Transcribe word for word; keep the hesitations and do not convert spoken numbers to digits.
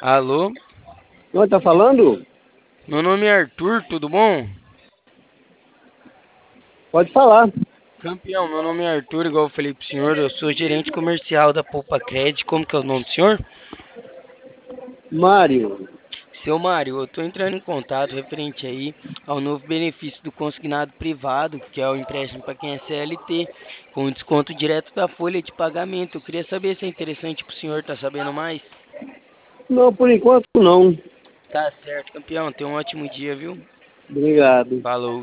Alô? Não, tá falando? Meu nome é Arthur, tudo bom? Pode falar. Campeão, meu nome é Arthur, igual eu falei pro senhor, eu sou gerente comercial da Poupa Cred. Como que é o nome do senhor? Mário. Seu Mário, eu tô entrando em contato referente aí ao novo benefício do consignado privado, que é o empréstimo para quem é C L T, com desconto direto da folha de pagamento. Eu queria saber se é interessante pro senhor, tá sabendo mais? Não, por enquanto não. Tá certo, campeão, tenha um ótimo dia, viu? Obrigado. Falou.